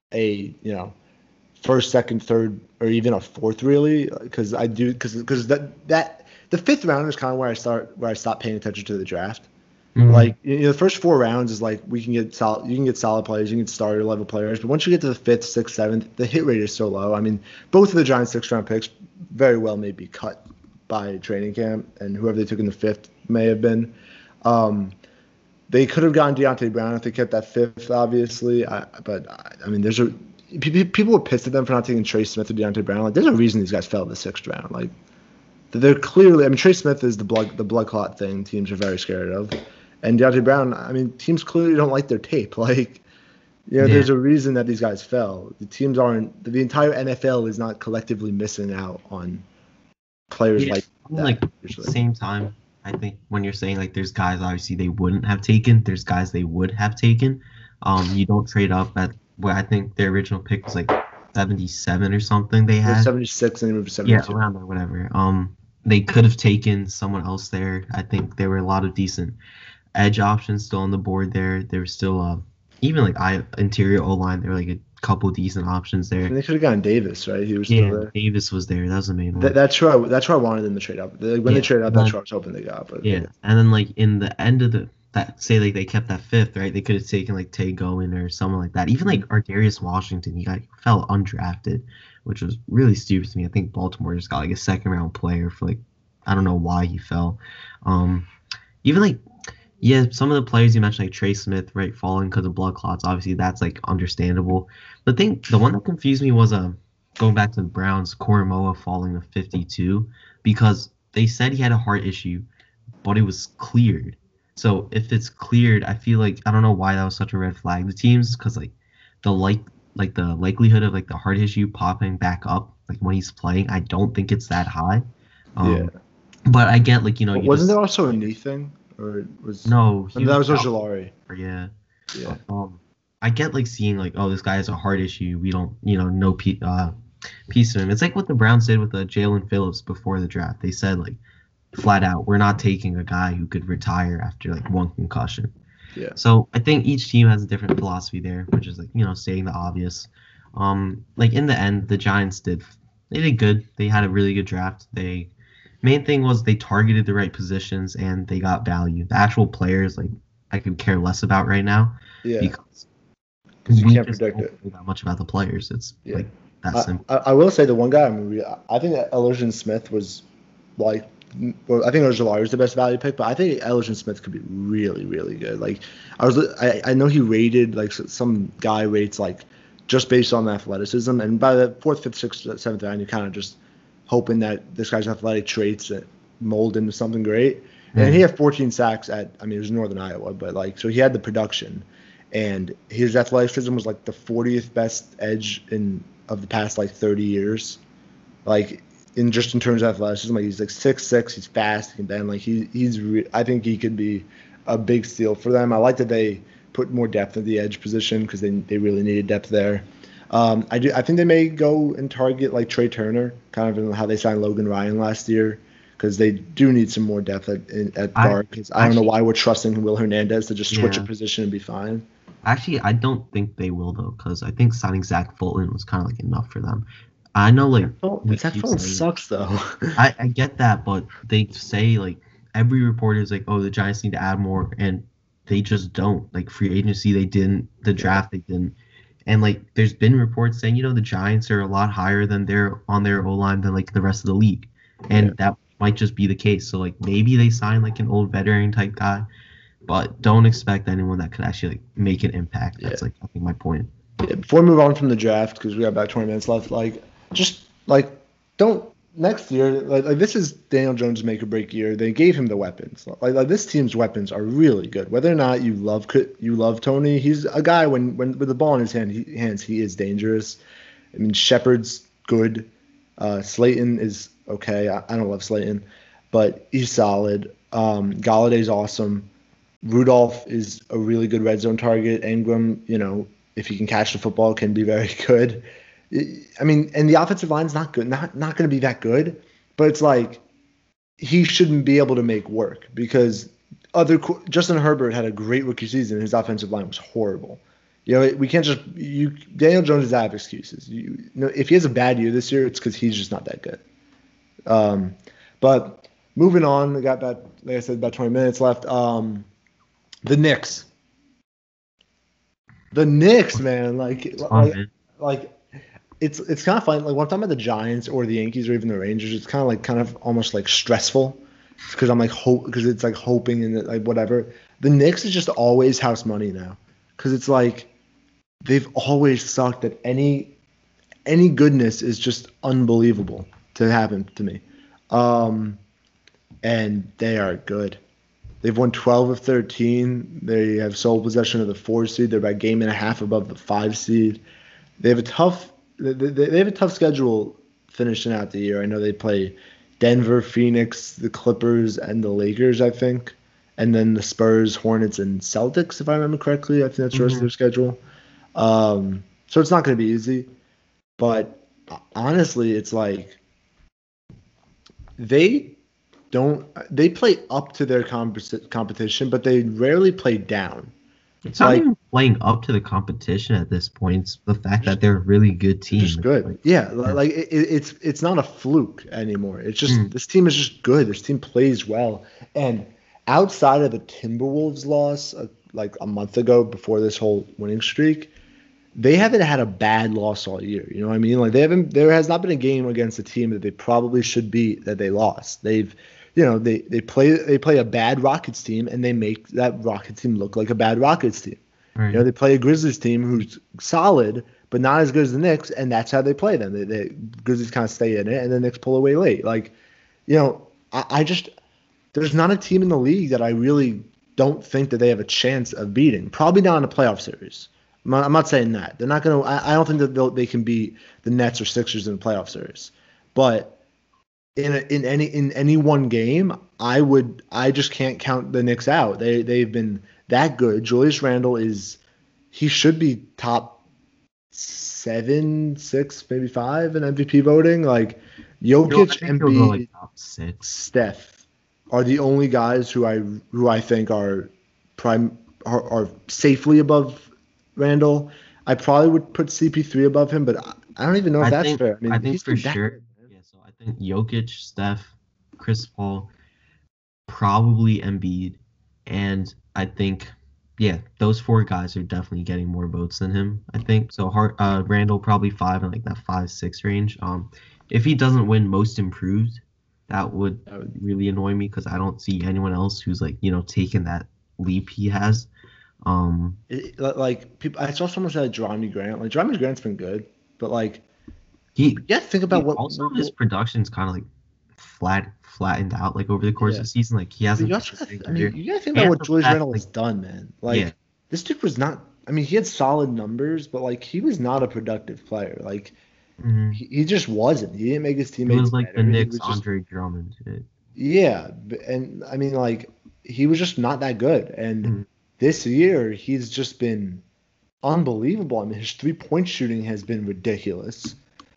S1: a you know first, second, third, or even a fourth really, because I do because because that that the fifth round is kind of where I start where I stop paying attention to the draft.
S2: Mhm.
S1: Like you know, the first four rounds is like we can get solid, you can get solid players, you can get starter level players, but once you get to the fifth, sixth, seventh, the hit rate is so low. I mean, both of the Giants' sixth round picks very well may be cut by training camp, and whoever they took in the fifth may have been. Um, they could have gotten Deontay Brown if they kept that fifth, obviously. I, but I, I mean, there's a pe- people were pissed at them for not taking Trey Smith or Deontay Brown. Like, there's a reason these guys fell in the sixth round. Like, they're clearly. I mean, Trey Smith is the blood the blood clot thing teams are very scared of. And Deontay Brown, I mean, teams clearly don't like their tape. Like, you know,
S2: Yeah.
S1: there's a reason that these guys fell. The teams aren't. The entire N F L is not collectively missing out on players
S2: Yeah,
S1: like
S2: I mean,
S1: that.
S2: like
S1: usually.
S2: same time, I think when you're saying like there's guys obviously they wouldn't have taken, there's guys they would have taken. Um, you don't trade up at what I think their original pick was like seventy-seven or something they
S1: It was
S2: had.
S1: seventy-six and they moved to
S2: Yeah,
S1: seventy-two.
S2: around there, whatever. Um, they could have taken someone else there. I think there were a lot of decent edge options still on the board there. There was still uh, even like I interior O line. There were like a couple decent options
S1: And
S2: there.
S1: they could have gotten Davis, right? He was still
S2: Yeah,
S1: there.
S2: Davis was there. That was the main one.
S1: That, that's who I, that's who I wanted them to trade up. Like, when
S2: Yeah,
S1: they traded up,
S2: well,
S1: that's who I was hoping they got. But
S2: Yeah, and then like in the end of the that say like they kept that fifth, right? They could have taken like Tay Gowan or someone like that. Even like Ardarius Washington, he got fell undrafted, which was really stupid to me. I think Baltimore just got like a second round player for like I don't know why he fell. Um, even like yeah, some of the players you mentioned like Trey Smith, right, falling because of blood clots. Obviously, that's like understandable. The thing, the one that confused me was um going back to the Browns, Koromoa falling to fifty-two because they said he had a heart issue, but it was cleared. So if it's cleared, I feel like I don't know why that was such a red flag. The teams, because like the like like the likelihood of like the heart issue popping back up like when he's playing, I don't think it's that high. Um,
S1: yeah.
S2: But I get like you know you
S1: Wasn't
S2: just,
S1: there also a knee thing? Or it was
S2: no
S1: I mean, that was
S2: out
S1: Ojulari.
S2: for- yeah.
S1: Yeah.
S2: Um, I get like seeing like, oh, this guy has a heart issue. We don't, you know, no pe- uh, piece of him. It's like what the Browns did with the Jalen Phillips before the draft. They said like flat out, we're not taking a guy who could retire after like one concussion.
S1: Yeah.
S2: So I think each team has a different philosophy there, which is like, you know, stating the obvious. Um, like in the end, the Giants did they did good. They had a really good draft. They main thing was they targeted the right positions and they got value. The actual players, like I could care less about right now
S1: Yeah.
S2: because
S1: Because you
S2: we
S1: can't
S2: just
S1: predict
S2: don't
S1: it.
S2: know that much about the players. It's
S1: Yeah.
S2: like that
S1: I,
S2: simple.
S1: I, I will say the one guy I mean, I think that Elgin Smith was like, well, I think Ojulari was the best value pick, but I think Elgin Smith could be really, really good. Like, I was, I, I know he rated like some guy rates like just based on athleticism, and by the fourth, fifth, sixth, seventh round, you're kind of just hoping that this guy's athletic traits that mold into something great. And he
S2: Mm.
S1: had fourteen sacks at, I mean, it was Northern Iowa, but like, so he had the production, and his athleticism was like the fortieth best edge in of the past like thirty years. Like in just in terms of athleticism, like he's like six six, he's fast, he can bend. Like he he's re- I think he could be a big steal for them. I like that they put more depth at the edge position because they they really needed depth there. Um, I do I think they may go and target like Trey Turner, kind of in how they signed Logan Ryan last year, because they do need some more depth at in, at
S2: I
S1: guard. Because I don't know
S2: actually,
S1: why we're trusting Will Hernandez to just switch a
S2: yeah,
S1: position and be fine.
S2: actually, I don't think they will though, because I think signing Zach Fulton was kind of like enough for them. I know, like
S1: Oh,
S2: we
S1: Zach
S2: keep
S1: Fulton
S2: saying,
S1: sucks though.
S2: I, I get that, but they say like every report is like, oh, the Giants need to add more, and they just don't. Like free agency, they didn't. The
S1: Yeah,
S2: draft, they didn't. And like, there's been reports saying, you know, the Giants are a lot higher than their on their O line than like the rest of the league,
S1: yeah.
S2: and that might just be the case. So like, maybe they sign like an old veteran type guy, but don't expect anyone that could actually like make an impact.
S1: Yeah.
S2: That's like I think my point.
S1: Yeah, before we move on from the draft, because we got about twenty minutes left, like just like don't next year like, like this is Daniel Jones' make or break year. They gave him the weapons. Like, like this team's weapons are really good. Whether or not you love you love Tony, he's a guy when when with the ball in his hand, he, hands, he is dangerous. I mean Shepard's good. Uh, Slayton is okay. I, I don't love Slayton, but he's solid. Um, Galladay's awesome. Rudolph is a really good red zone target. Ingram, you know, if he can catch the football, can be very good. I mean, and the offensive line's not good, not not going to be that good, but it's like he shouldn't be able to make work because other Justin Herbert had a great rookie season. His offensive line was horrible. You know, we can't just you. Daniel Jones does not have excuses. You, you know, if he has a bad year this year, it's because he's just not that good. Um, but moving on, we got about like I said, about twenty minutes left. Um, the Knicks. The Knicks, man, like,
S2: Fun,
S1: like,
S2: man.
S1: like, it's it's kind of fun. Like when I'm talking about the Giants or the Yankees or even the Rangers, it's kind of like kind of almost like stressful because I'm like hope because it's like hoping and like whatever. The Knicks is just always house money now because it's like they've always sucked at any any goodness is just unbelievable to happen to me, um, and they are good. They've won twelve of thirteen. They have sole possession of the four seed. They're about a game and a half above the five seed. They have a tough they, they have a tough schedule finishing out the year. I know they play Denver, Phoenix, the Clippers, and the Lakers, I think. And then the Spurs, Hornets, and Celtics, if I remember correctly. I think that's the rest of
S2: Mm-hmm.
S1: their schedule. Um, so it's not going to be easy. But honestly, it's like they don't they play up to their comp- competition, but they rarely play down.
S2: It's not
S1: Like
S2: even playing up to the competition at this point. It's the fact that they're a really good
S1: they're just
S2: team.
S1: good.
S2: Like,
S1: Yeah,
S2: yeah.
S1: like it, it's it's not a fluke anymore. It's just
S2: Mm.
S1: this team is just good. This team plays well, and outside of the Timberwolves loss uh, like a month ago before this whole winning streak, they haven't had a bad loss all year. You know what I mean? Like they haven't. There has not been a game against a team that they probably should beat that they lost. They've, you know, they they play they play a bad Rockets team and they make that Rockets team look like a bad Rockets team. You
S2: Right.
S1: know, they play a Grizzlies team who's solid but not as good as the Knicks, and that's how they play them. They, they Grizzlies kind of stay in it, and the Knicks pull away late. Like, you know, I, I just there's not a team in the league that I really don't think that they have a chance of beating. Probably not in a playoff series. I'm not, I'm not saying that they're not going to. I, I don't think that they'll- they can beat the Nets or Sixers in a playoff series. But in a, in any in any one game, I would I just can't count the Knicks out. They they've been that good. Julius Randle is he should be top seven, six, maybe five in M V P voting. Like
S2: He'll, I
S1: Jokic,
S2: think he'll go like
S1: Embiid,
S2: top six.
S1: Steph are the only guys who I who I think are prime are, are safely above Randall. I probably would put C P three above him, but I, I don't even know if
S2: I
S1: that's
S2: think
S1: fair. I mean,
S2: I think
S1: he's
S2: for
S1: been that
S2: sure.
S1: good, man.
S2: Yeah, so I think Jokic, Steph, Chris Paul, probably Embiid, and I think yeah, those four guys are definitely getting more votes than him. I think so. Hart, uh, Randall probably five in like that five six range. Um, if he doesn't win Most Improved, that would
S1: That would-
S2: really annoy me because I don't see anyone else who's like you know taking that leap he has. Um,
S1: it- it- like people, I saw someone say Jeremy Grant. Like Jeremy Grant's been good, but like
S2: he
S1: yeah, think
S2: he
S1: about what,
S2: also
S1: what,
S2: his
S1: what
S2: production's kind of like flat flattened out like over the course of
S1: yeah.
S2: the season. Like he
S1: But
S2: hasn't
S1: you
S2: been
S1: also,
S2: the
S1: gotta
S2: same
S1: th- I mean,
S2: player.
S1: you gotta think about
S2: And
S1: what
S2: the
S1: Julius
S2: fact
S1: Randle
S2: like
S1: has done, man.
S2: yeah,
S1: Like this dude was not. I mean, he had solid numbers, but like he was not a productive player. Like
S2: mhm.
S1: he, he just wasn't. He didn't make his
S2: He
S1: teammates
S2: was like the
S1: better. He
S2: Knicks
S1: was just
S2: Andre Drummond. It,
S1: yeah, b- and I mean like he was just not that good. And
S2: mhm.
S1: this year he's just been unbelievable. I mean, his three point shooting has been ridiculous.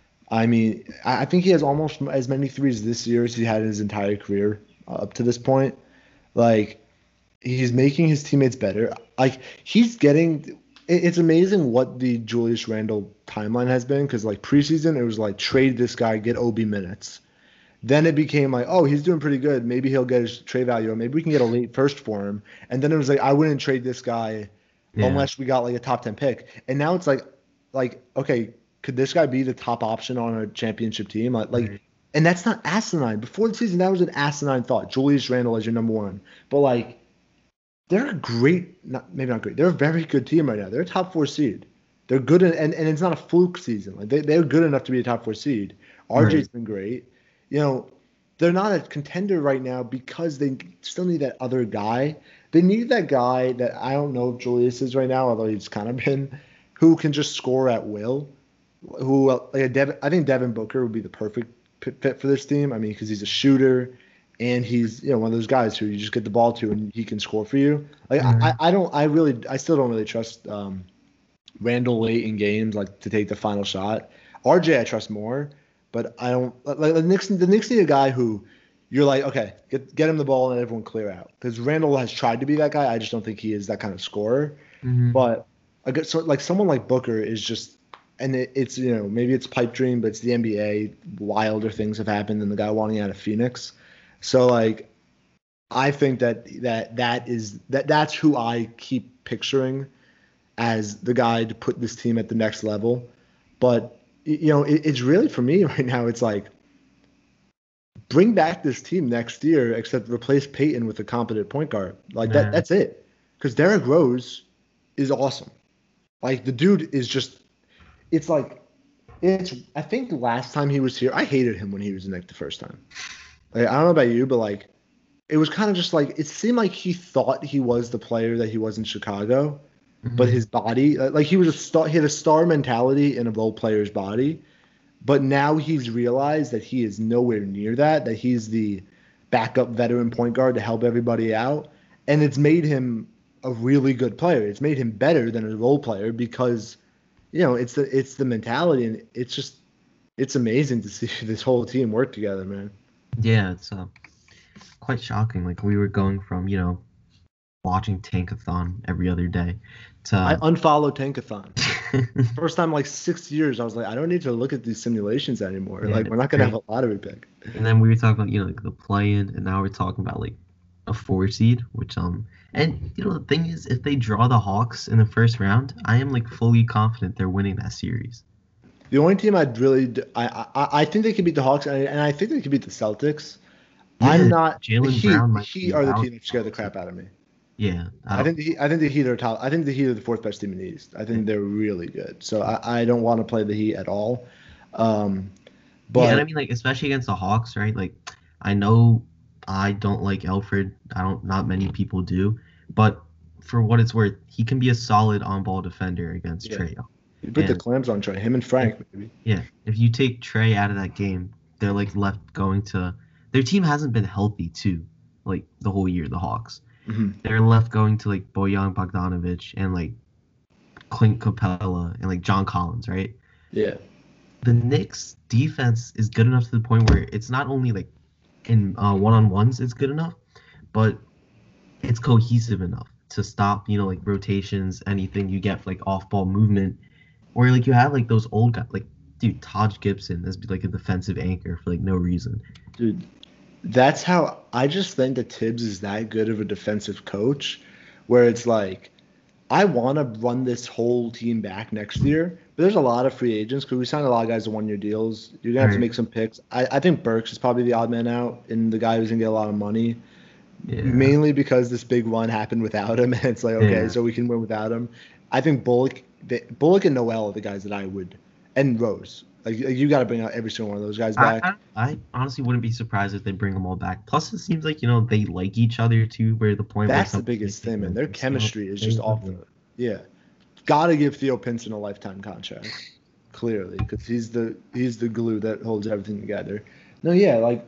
S1: I mean, I I think he has almost as many threes this year as he had in his entire career uh, up to this point. Like he's making his teammates better. Like he's getting. it- It's amazing what the Julius Randle timeline has been because like preseason it was like trade this guy, get O B minutes. Then it became like, oh, he's doing pretty good. Maybe he'll get his trade value, or maybe we can get a late first for him. And then it was like, I wouldn't trade this guy
S2: Yeah,
S1: unless we got like a top ten pick. And now it's like, like, okay, could this guy be the top option on a championship team? Like, like,
S2: right.
S1: and that's not asinine. Before the season, that was an asinine thought. Julius Randle as your number one. But like, they're a great, not maybe not great. They're a very good team right now. They're a top four seed. They're good, in, and and it's not a fluke season. Like they they're good enough to be a top four seed. R J's
S2: Right.
S1: been great. You know, they're not a contender right now because they still need that other guy. They need that guy that I don't know if Julius is right now, although he's kind of been, who can just score at will. Who uh, like a Devin, I think Devin Booker would be the perfect p- fit for this team. I mean, because he's a shooter and he's you know one of those guys who you just get the ball to and he can score for you. Like I,
S2: Mhm.
S1: I don't I really I still don't really trust um, Randall late in games like to take the final shot. R J I trust more, but I don't like the Knicks. The Knicks need a guy who you're like okay get get him the ball and everyone clear out because Randall has tried to be that guy. I just don't think he is that kind of scorer.
S2: Mhm.
S1: But I guess so like someone like Booker is just and it, it's you know maybe it's pipe dream, but it's the N B A. Wilder things have happened than the guy wanting out of Phoenix. So like I think that that that is that that's who I keep picturing as the guy to put this team at the next level. But you know, it, it's really for me right now. It's like bring back this team next year, except replace Peyton with a competent point guard. Like that.
S2: Yeah.
S1: That's it. Because Derrick Rose is awesome. Like the dude is just. It's like it's. I think last time he was here, I hated him when he was in Nick the first time. Like, I don't know about you, but like it was kind of just like it seemed like he thought he was the player that he was in Chicago, but
S2: Mhm.
S1: his body, uh, like he was a star, he had a star mentality in a role player's body. But now he's realized that he is nowhere near that. That he's the backup veteran point guard to help everybody out, and it's made him a really good player. It's made him better than a role player because you know it's the it's the mentality, and it's just it's amazing to see this whole team work together, man.
S2: Yeah, it's uh, quite shocking. Like we were going from you know watching Tankathon every other day
S1: I
S2: to
S1: unfollowed Tankathon. First time in like six years, I was like, I don't need to look at these simulations anymore.
S2: yeah,
S1: Like, we're
S2: it's
S1: not gonna have
S2: great.
S1: a lottery pick.
S2: And then we were talking about you know like the play-in, and now we're talking about like a four seed, which um and you know the thing is, if they draw the Hawks in the first round, I am like fully confident they're winning that series.
S1: The only team I'd really, d- I, I, I think they could beat the Hawks, and I, and I think they could beat the Celtics. I'm
S2: Yeah,
S1: not. The
S2: Jalen
S1: Heat,
S2: Brown
S1: the
S2: might
S1: Heat
S2: be
S1: are the
S2: out.
S1: team that scare the crap out of me.
S2: Yeah, I
S1: I
S2: don't.
S1: think the Heat, I think the Heat are top. I think the Heat are the fourth best team in the East. I think they're really good. So I, I don't want to play the Heat at all. Um,
S2: Yeah, and I
S1: but
S2: mean like especially against the Hawks, right? Like I know I don't like Alfred. I don't. Not many people do, but for what it's worth, he can be a solid on-ball defender against
S1: yeah,
S2: Trae Young.
S1: you put the
S2: And
S1: clams on Trey. Him and
S2: if
S1: Frank maybe.
S2: yeah, if you take Trey out of that game, they're like left going to their team hasn't been healthy too, like the whole year. The Hawks,
S1: hmm
S2: they're left going to like Bojan Bogdanovic and like Clint Capella and like John Collins, right?
S1: Yeah.
S2: The Knicks defense is good enough to the point where it's not only like in uh, one-on-ones it's good enough, but it's cohesive enough to stop, you know, like rotations, anything you get like off-ball movement, or like you have like those old guys, like dude, Taj Gibson as like a defensive anchor for like no reason.
S1: Dude, that's how I just think that Tibbs is that good of a defensive coach, where it's like, I want to run this whole team back next year, but there's a lot of free agents because we signed a lot of guys to one-year deals. You're gonna have to
S2: Right.
S1: make some picks. I, I think Burks is probably the odd man out and the guy who's gonna get a lot of money,
S2: Yeah.
S1: mainly because this big run happened without him, and it's like, okay,
S2: Yeah.
S1: so we can win without him. I think Bullock, the, Bullock and Noel are the guys that I would, and Rose. Like you got to bring out every single one of those guys
S2: I,
S1: back.
S2: I I honestly wouldn't be surprised if they bring them all back. Plus, it seems like you know they like each other too, where the point where
S1: That's the
S2: some
S1: biggest thing, man. Their
S2: like,
S1: chemistry is just
S2: you
S1: off
S2: know,
S1: the. Yeah, got to give Theo Pinson a lifetime contract, clearly, because he's the he's the glue that holds everything together. No, yeah, like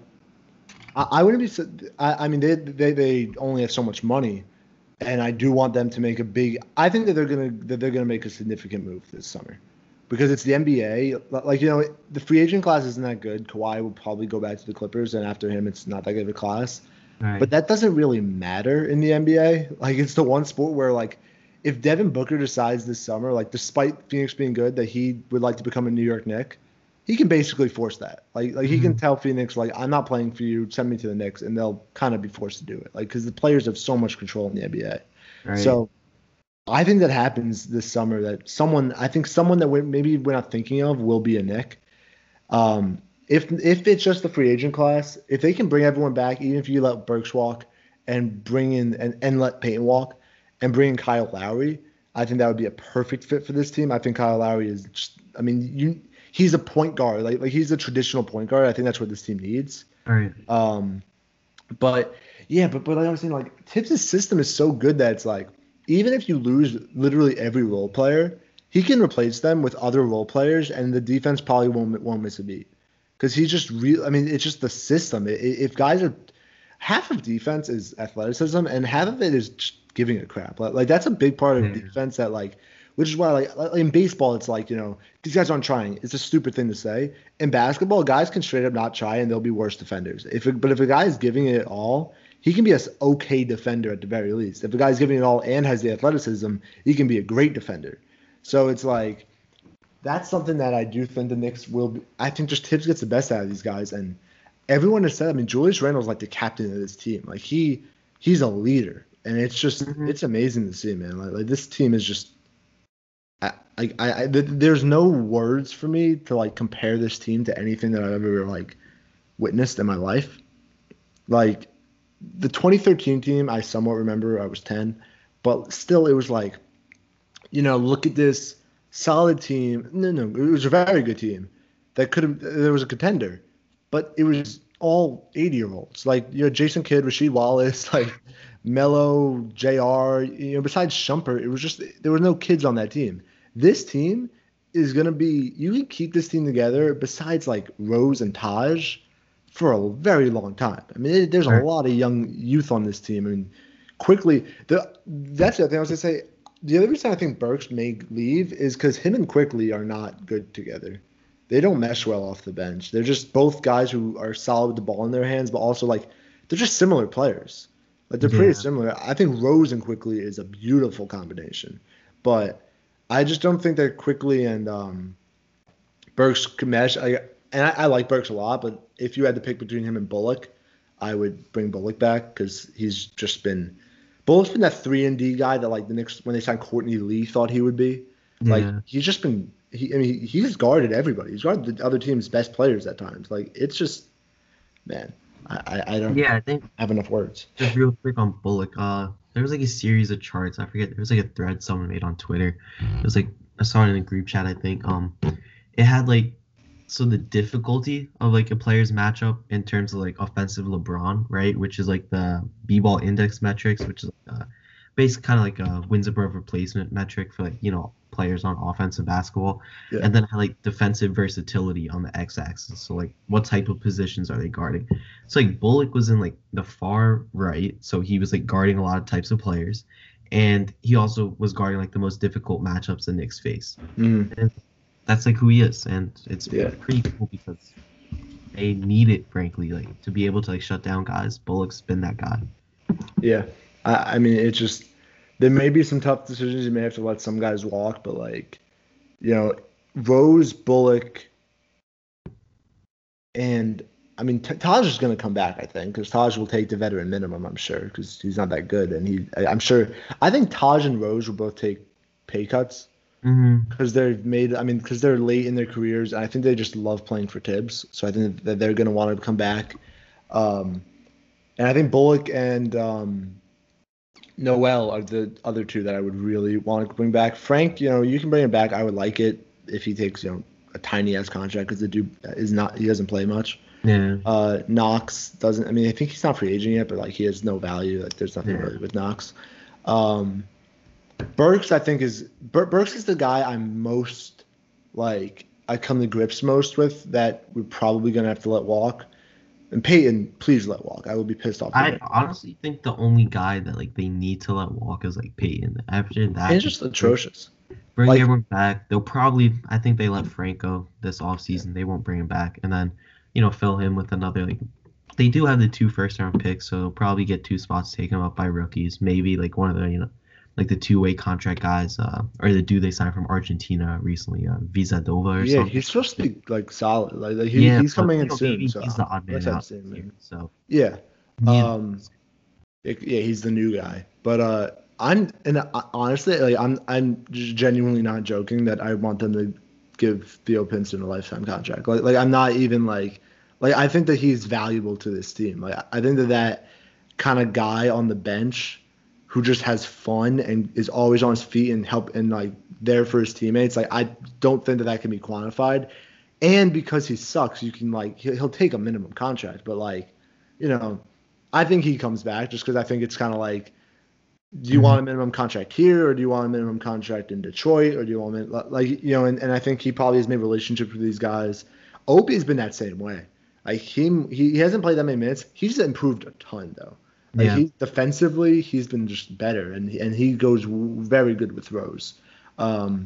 S1: I, I wouldn't be. su- I, I mean, they they they only have so much money, and I do want them to make a big. I think that they're gonna that they're gonna make a significant move this summer, because it's the N B A. Like you know, the free agent class isn't that good. Kawhi will probably go back to the Clippers, and after him, it's not that good of a class. But
S2: right.
S1: that doesn't really matter in the N B A. Like it's the one sport where like if Devin Booker decides this summer, like despite Phoenix being good, that he would like to become a New York Knick, he can basically force that. Like like he can
S2: Mhm.
S1: tell Phoenix like I'm not playing for you, send me to the Knicks, and they'll kind of be forced to do it. Like because the players have so much control in the N B A.
S2: Right.
S1: So I think that happens this summer. That someone I think someone that we maybe we're not thinking of will be a Knick. Um, if if it's just the free agent class, if they can bring everyone back, even if you let Burks walk and bring in and, and let Payton walk and bring in Kyle Lowry, I think that would be a perfect fit for this team. I think Kyle Lowry is just, I mean, you he's a point guard, like like he's a traditional point guard. I think that's what this team needs.
S2: All right.
S1: Um, but yeah, but but like I was saying, like Tibbs' system is so good that it's like even if you lose literally every role player, he can replace them with other role players, and the defense probably won't won't miss a beat because he's just real. I mean, it's just the system. I- i- If guys are half of defense is athleticism, and half of it is just giving a crap. Like, like that's a big part of
S2: Yeah.
S1: defense that like. Which is why, like, like, in baseball, it's like, you know, these guys aren't trying. It's a stupid thing to say. In basketball, guys can straight up not try and they'll be worse defenders. If it, but if a guy is giving it all, he can be a s- okay defender at the very least. If a guy's giving it all and has the athleticism, he can be a great defender. So it's like that's something that I do think the Knicks will. Be, I think just Tibbs gets the best out of these guys, and everyone has said. I mean, Julius Randle's like the captain of this team. Like he he's a leader, and it's just
S2: Mhm.
S1: it's amazing to see, man. Like, like this team is just. I, I, I, th- there's no words for me to like compare this team to anything that I've ever like witnessed in my life. Like the twenty thirteen team, I somewhat remember. I was ten, but still, it was like, you know, look at this solid team. No, no, it was a very good team that could have. There was a contender, but it was all eighty year olds. Like you know, Jason Kidd, Rasheed Wallace, like Mello, J R. You know, besides Shumpert, it was just there were no kids on that team. This team is gonna be. You can keep this team together. Besides like Rose and Taj, for a very long time. I mean, there's a
S2: All right.
S1: lot of young youth on this team. I mean, quickly, the that's the other thing I was gonna say. The other reason I think Burks may leave is because him and Quickly are not good together. They don't mesh well off the bench. They're just both guys who are solid with the ball in their hands, but also like they're just similar players. Like they're pretty
S2: Yeah.
S1: similar. I think Rose and Quickly is a beautiful combination, but I just don't think that Quickly and um, Burks could mesh. I, and I, I like Burks a lot, but if you had to pick between him and Bullock, I would bring Bullock back because he's just been Bullock's been that three and D guy that like the Knicks when they signed Courtney Lee thought he would be. Like
S2: Yeah.
S1: he's just been he I mean he's guarded everybody. He's guarded the other team's best players at times. Like it's just man, I I, I don't
S2: Yeah. I think
S1: have enough words.
S2: just real quick on Bullock. Uh, there was like a series of charts. I forget. There was like a thread someone made on Twitter. It was like I saw it in a group chat. I think. Um, it had like so the difficulty of like a player's matchup in terms of like offensive LeBron, right? Which is like the B-ball index metrics, which is uh, basically kind of like a wins above replacement metric for like you know players on offensive basketball,
S1: Yeah.
S2: and then it had like defensive versatility on the x-axis. So like what type of positions are they guarding? So like Bullock was in like the far right, so he was like guarding a lot of types of players, and he also was guarding like the most difficult matchups the Knicks face.
S1: Mm,
S2: And that's like who he is, and it's
S1: yeah.
S2: pretty cool because they need it, frankly, like to be able to like shut down guys. Bullock's been that guy.
S1: Yeah. I, I mean, it's just there may be some tough decisions. You may have to let some guys walk, but like, you know, Rose, Bullock, and I mean, T- Taj is going to come back, I think, because Taj will take the veteran minimum, I'm sure, because he's not that good, and he, I- I'm sure, I think Taj and Rose will both take pay cuts
S2: Mm-hmm.
S1: because they're made. I mean, because they're late in their careers, and I think they just love playing for Tibbs, so I think that they're going to want to come back. Um, and I think Bullock and um, Noel are the other two that I would really want to bring back. Frank, you know, you can bring him back. I would like it if he takes, you know, a tiny ass contract because the dude is not. He doesn't play much.
S2: Yeah.
S1: Uh, Knox doesn't. I mean, I think he's not free agent yet, but like he has no value. Like there's nothing
S2: Yeah.
S1: really with Knox. Um, Burks, I think is Bur- Burks is the guy I'm most like I come to grips most with that we're probably gonna have to let walk. And Peyton, please let walk. I will be pissed off.
S2: I honestly think the only guy that like they need to let walk is like Peyton. After that,
S1: Peyton's just atrocious.
S2: bring
S1: Like-
S2: everyone back. They'll probably, I think they let Franco this offseason. They won't bring him back, and then you know fill him with another like. They do have the two first round picks, so they'll probably get two spots taken up by rookies. Maybe like one of the you know like the two way contract guys, uh, or the dude they signed from Argentina recently, uh, Vizadova or
S1: Yeah,
S2: something.
S1: he's supposed to be like solid. Like, like he,
S2: Yeah,
S1: he's
S2: but,
S1: coming
S2: you
S1: in
S2: know,
S1: soon.
S2: maybe
S1: So
S2: he's the odd man
S1: let's have
S2: out
S1: to see him,
S2: here,
S1: man.
S2: so
S1: Yeah.
S2: yeah.
S1: Um, it- yeah, he's the new guy. But uh, I'm and uh, honestly, like I'm I'm just genuinely not joking that I want them to give Theo Pinson a lifetime contract. Like like I'm not even like like I think that he's valuable to this team. Like I think that that kind of guy on the bench who just has fun and is always on his feet and help and like there for his teammates. Like I don't think that that can be quantified. And because he sucks, you can like he'll, he'll take a minimum contract, but like you know. I think he comes back just because I think it's kind of like, do you
S2: Mhm.
S1: want a minimum contract here or do you want a minimum contract in Detroit or do you want a, like you know? And, and I think he probably has made relationships with these guys. Opie's been that same way. Like him, he, he hasn't played that many minutes. He's improved a ton though. Like
S2: Yeah.
S1: he defensively, he's been just better, and and he goes very good with Rose. Um,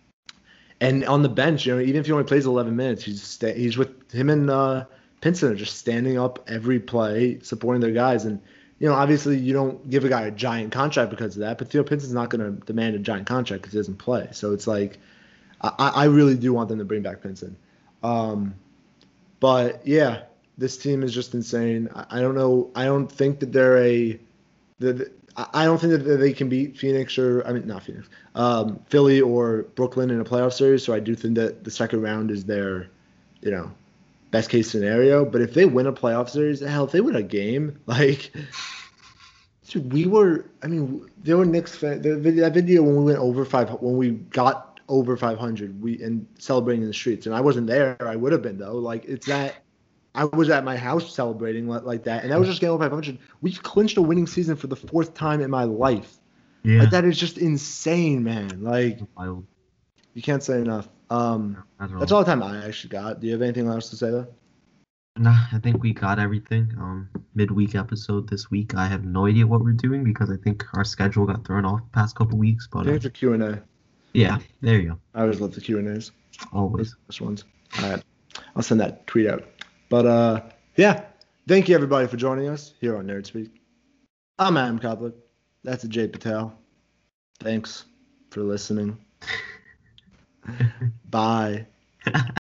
S1: and on the bench, you know, even if he only plays eleven minutes, he's sta- he's with him and uh, Pinson are just standing up every play, supporting their guys. And you know, obviously, you don't give a guy a giant contract because of that, but Theo Pinson's not going to demand a giant contract because he doesn't play. So it's like, I, I really do want them to bring back Pinson. Um, but yeah, this team is just insane. I, I don't know. I don't think that they're a. The, the, I I don't think that they can beat Phoenix or I mean not Phoenix, um, Philly or Brooklyn in a playoff series. So I do think that the second round is their, you know, best case scenario. But if they win a playoff series, hell, if they win a game, like, dude, we were. I mean, there were Knicks fan. The, that video when we went over five, when we got over five hundred, we and celebrating in the streets, and I wasn't there. I would have been though. Like it's that. I was at my house celebrating like, like that, and that was just getting over five hundred. We clinched a winning season for the fourth time in my life.
S2: Yeah.
S1: Like that is just insane, man. Like
S2: Wild.
S1: you can't say enough. Um,
S2: Not at
S1: that's all the time I actually got. Do you have anything else to say though?
S2: Nah, I think we got everything. Um, midweek episode this week. I have no idea what we're doing because I think our schedule got thrown off the past couple weeks.
S1: I
S2: But
S1: think
S2: uh,
S1: it's a Q and A.
S2: yeah, there you go.
S1: I always love the Q and A's.
S2: Always.
S1: This ones. All right, I'll send that tweet out. But uh, yeah, thank you everybody for joining us here on Nerd Speak. I'm Adam Koplik. That's Jay Patel. Thanks for listening. Bye.